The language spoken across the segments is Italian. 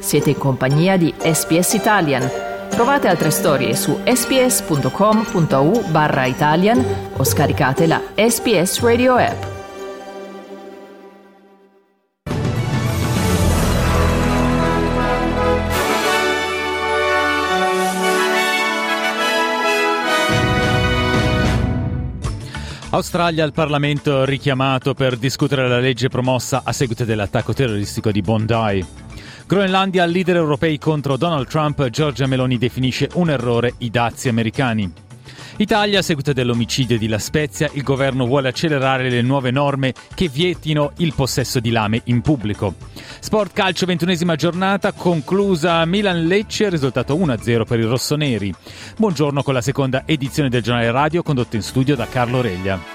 Siete in compagnia di SBS Italian. Trovate altre storie su sbs.com.au/Italian o scaricate la SBS Radio app. Australia, il Parlamento richiamato per discutere la legge promossa a seguito dell'attacco terroristico di Bondi. Groenlandia, leader europei contro Donald Trump, Giorgia Meloni definisce un errore i dazi americani. Italia, a seguito dell'omicidio di La Spezia, il governo vuole accelerare le nuove norme che vietino il possesso di lame in pubblico. Sport calcio, 21esima giornata, conclusa Milan-Lecce, risultato 1-0 per i rossoneri. Buongiorno con la seconda edizione del giornale radio, condotto in studio da Carlo Reglia.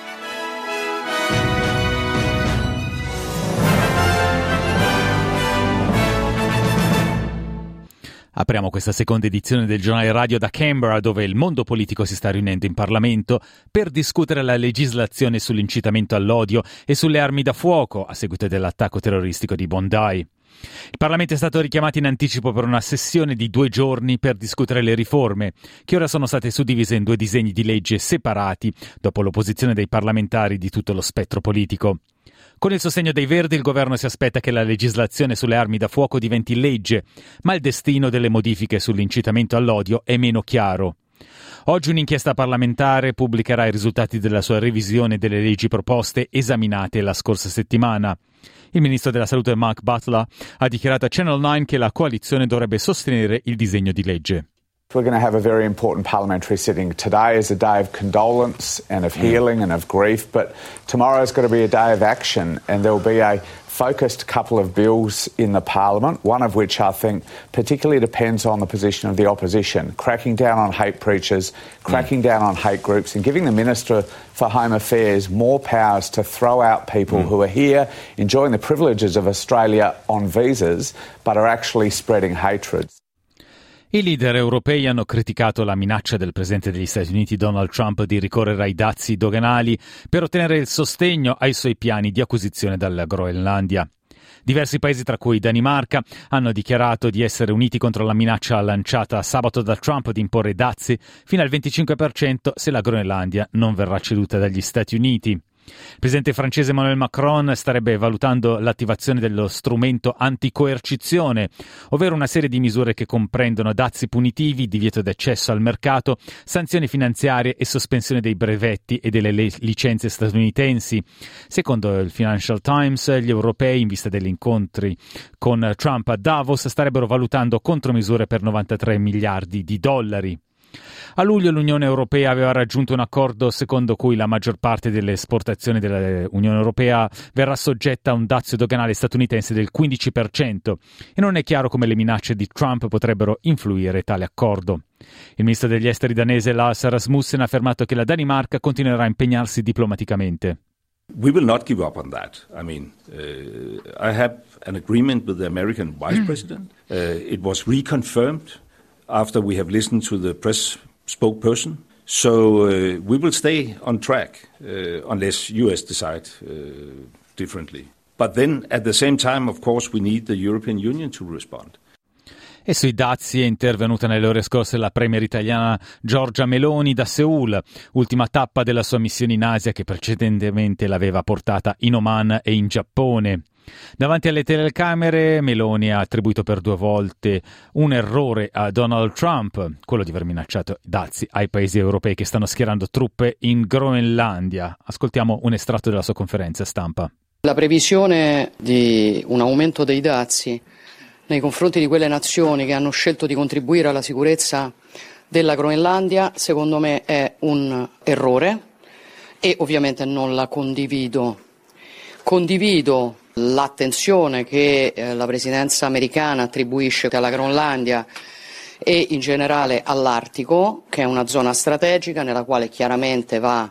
Apriamo questa seconda edizione del giornale radio da Canberra, dove il mondo politico si sta riunendo in Parlamento per discutere la legislazione sull'incitamento all'odio e sulle armi da fuoco a seguito dell'attacco terroristico di Bondi. Il Parlamento è stato richiamato in anticipo per una sessione di 2 giorni per discutere le riforme, che ora sono state suddivise in 2 disegni di legge separati dopo l'opposizione dei parlamentari di tutto lo spettro politico. Con il sostegno dei Verdi, il governo si aspetta che la legislazione sulle armi da fuoco diventi legge, ma il destino delle modifiche sull'incitamento all'odio è meno chiaro. Oggi un'inchiesta parlamentare pubblicherà i risultati della sua revisione delle leggi proposte esaminate la scorsa settimana. Il ministro della Salute Mark Butler ha dichiarato a Channel 9 che la coalizione dovrebbe sostenere il disegno di legge. We're going to have a very important parliamentary sitting. Today is a day of condolence and of healing and of grief, but tomorrow is going to be a day of action, and there will be a focused couple of bills in the parliament, one of which I think particularly depends on the position of the opposition, cracking down on hate preachers, cracking down on hate groups, and giving the Minister for Home Affairs more powers to throw out people who are here enjoying the privileges of Australia on visas, but are actually spreading hatred. I leader europei hanno criticato la minaccia del presidente degli Stati Uniti Donald Trump di ricorrere ai dazi doganali per ottenere il sostegno ai suoi piani di acquisizione dalla Groenlandia. Diversi paesi, tra cui Danimarca, hanno dichiarato di essere uniti contro la minaccia lanciata sabato da Trump di imporre dazi fino al 25% se la Groenlandia non verrà ceduta dagli Stati Uniti. Il presidente francese Emmanuel Macron starebbe valutando l'attivazione dello strumento anticoercizione, ovvero una serie di misure che comprendono dazi punitivi, divieto d'accesso al mercato, sanzioni finanziarie e sospensione dei brevetti e delle licenze statunitensi. Secondo il Financial Times, gli europei, in vista degli incontri con Trump a Davos, starebbero valutando contromisure per 93 miliardi di dollari. A luglio l'Unione Europea aveva raggiunto un accordo secondo cui la maggior parte delle esportazioni dell'Unione Europea verrà soggetta a un dazio doganale statunitense del 15% e non è chiaro come le minacce di Trump potrebbero influire tale accordo. Il ministro degli esteri danese Lars Rasmussen ha affermato che la Danimarca continuerà a impegnarsi diplomaticamente. We will not give up on that. I mean, I have an agreement with the American Vice President. It was reconfirmed after we have listened to the press spokesperson. So we will stay on track unless US decide differently. But then at the same time, of course, we need the European Union to respond. E sui dazi è intervenuta nelle ore scorse la premier italiana Giorgia Meloni da Seul, ultima tappa della sua missione in Asia che precedentemente l'aveva portata in Oman e in Giappone. Davanti alle telecamere Meloni ha attribuito per 2 volte un errore a Donald Trump, quello di aver minacciato dazi ai paesi europei che stanno schierando truppe in Groenlandia. Ascoltiamo un estratto della sua conferenza stampa. La previsione di un aumento dei dazi nei confronti di quelle nazioni che hanno scelto di contribuire alla sicurezza della Groenlandia, secondo me è un errore e ovviamente non la condivido. Condivido l'attenzione che la presidenza americana attribuisce alla Groenlandia e in generale all'Artico, che è una zona strategica nella quale chiaramente va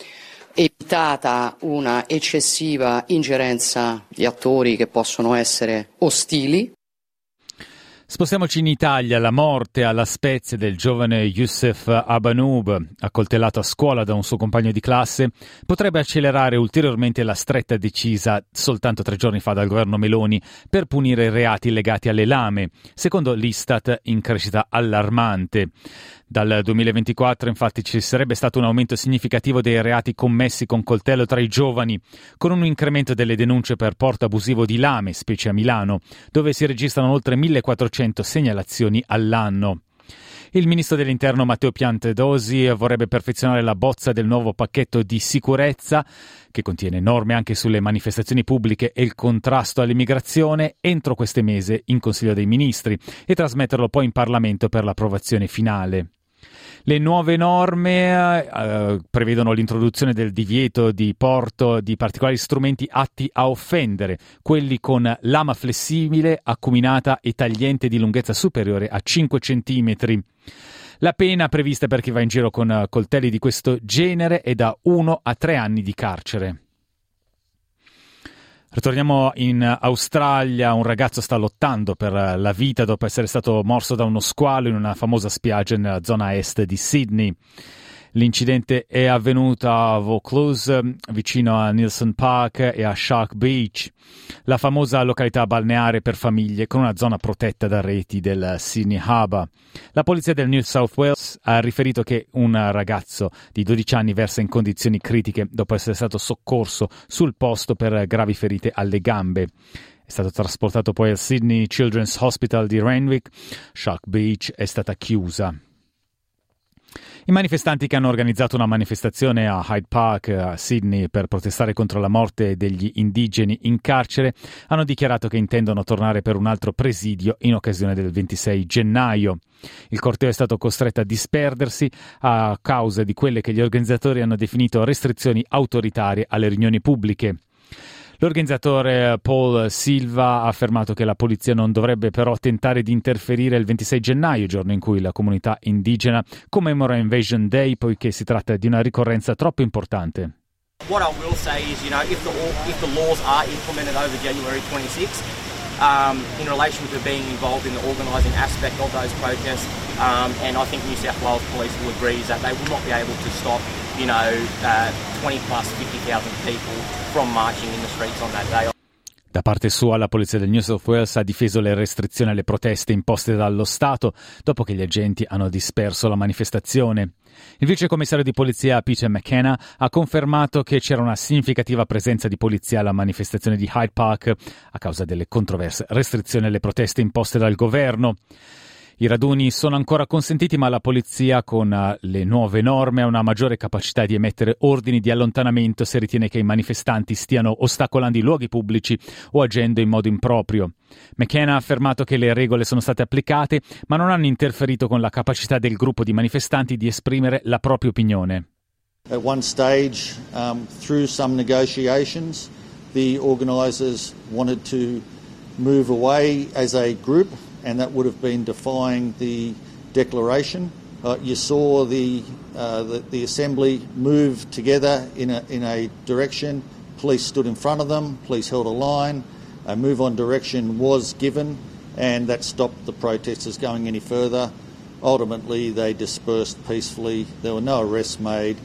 evitata una eccessiva ingerenza di attori che possono essere ostili. Spostiamoci in Italia. La morte alla Spezia del giovane Youssef Abanoob, accoltellato a scuola da un suo compagno di classe, potrebbe accelerare ulteriormente la stretta decisa soltanto 3 giorni fa dal governo Meloni per punire i reati legati alle lame, secondo l'Istat in crescita allarmante. Dal 2024 infatti ci sarebbe stato un aumento significativo dei reati commessi con coltello tra i giovani, con un incremento delle denunce per porto abusivo di lame, specie a Milano, dove si registrano oltre 1400 segnalazioni all'anno. Il ministro dell'Interno Matteo Piantedosi vorrebbe perfezionare la bozza del nuovo pacchetto di sicurezza, che contiene norme anche sulle manifestazioni pubbliche e il contrasto all'immigrazione, entro questo mese in Consiglio dei Ministri e trasmetterlo poi in Parlamento per l'approvazione finale. Le nuove norme prevedono l'introduzione del divieto di porto di particolari strumenti atti a offendere, quelli con lama flessibile, acuminata e tagliente di lunghezza superiore a 5 centimetri. La pena prevista per chi va in giro con coltelli di questo genere è da 1 a 3 anni di carcere. Ritorniamo in Australia. Un ragazzo sta lottando per la vita dopo essere stato morso da uno squalo in una famosa spiaggia nella zona est di Sydney. L'incidente è avvenuto a Vaucluse, vicino a Neilson Park e a Shark Beach, la famosa località balneare per famiglie con una zona protetta da reti del Sydney Harbour. La polizia del New South Wales ha riferito che un ragazzo di 12 anni versa in condizioni critiche dopo essere stato soccorso sul posto per gravi ferite alle gambe. È stato trasportato poi al Sydney Children's Hospital di Randwick. Shark Beach è stata chiusa. I manifestanti che hanno organizzato una manifestazione a Hyde Park a Sydney per protestare contro la morte degli indigeni in carcere hanno dichiarato che intendono tornare per un altro presidio in occasione del 26 gennaio. Il corteo è stato costretto a disperdersi a causa di quelle che gli organizzatori hanno definito restrizioni autoritarie alle riunioni pubbliche. L'organizzatore Paul Silva ha affermato che la polizia non dovrebbe però tentare di interferire il 26 gennaio, giorno in cui la comunità indigena commemora Invasion Day, poiché si tratta di una ricorrenza troppo importante. What I will say is, if the laws are implemented over January 26, in relation to being involved in the organising aspect of those protests, and I think New South Wales Police will agree is that they will not be able to stop 20 plus 50,000 people from marching in the streets on that day. Da parte sua, la polizia del New South Wales ha difeso le restrizioni alle proteste imposte dallo Stato dopo che gli agenti hanno disperso la manifestazione. Il vice commissario di polizia Peter McKenna ha confermato che c'era una significativa presenza di polizia alla manifestazione di Hyde Park a causa delle controverse restrizioni alle proteste imposte dal governo. I raduni sono ancora consentiti, ma la polizia con le nuove norme ha una maggiore capacità di emettere ordini di allontanamento se ritiene che i manifestanti stiano ostacolando i luoghi pubblici o agendo in modo improprio. McKenna ha affermato che le regole sono state applicate, ma non hanno interferito con la capacità del gruppo di manifestanti di esprimere la propria opinione. At one stage, through some negotiations, the organisers wanted to move away as a group, and that would have been defying the declaration. You saw the assembly move together in a direction. Police stood in front of them. Police held a line. A move-on direction was given, and that stopped the protesters going any further. Ultimately, they dispersed peacefully. There were no arrests made.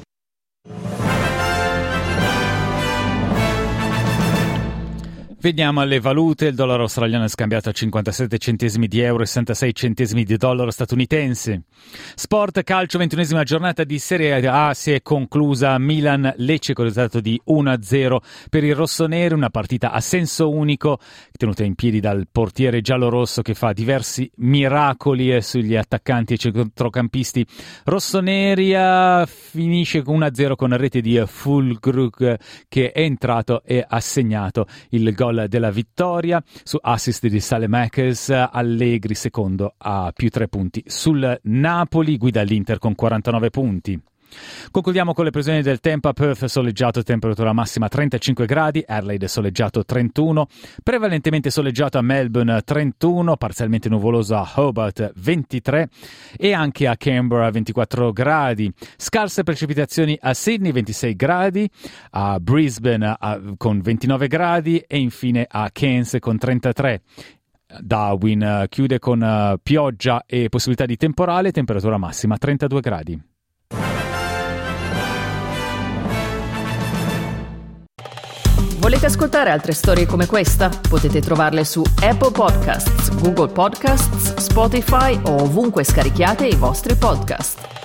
Vediamo le valute. Il dollaro australiano è scambiato a 57 centesimi di euro e 66 centesimi di dollaro statunitense. Sport calcio, 21esima giornata di Serie A si è conclusa. Milan-Lecce con il risultato di 1-0 per i rossoneri, una partita a senso unico tenuta in piedi dal portiere giallorosso che fa diversi miracoli sugli attaccanti e centrocampisti rossoneri. Finisce con 1-0 con la rete di Fulkrug che è entrato e ha segnato il gol della vittoria su assist di Saelemaekers. Allegri secondo a più 3 punti sul Napoli, guida l'Inter con 49 punti. Concludiamo con le previsioni del tempo. A Perth soleggiato, temperatura massima 35 gradi, Adelaide soleggiato 31, prevalentemente soleggiato a Melbourne 31, parzialmente nuvoloso a Hobart 23 e anche a Canberra 24 gradi, scarse precipitazioni a Sydney 26 gradi, a Brisbane con 29 gradi e infine a Cairns con 33. Darwin chiude con pioggia e possibilità di temporale, temperatura massima 32 gradi. Volete ascoltare altre storie come questa? Potete trovarle su Apple Podcasts, Google Podcasts, Spotify o ovunque scarichiate i vostri podcast.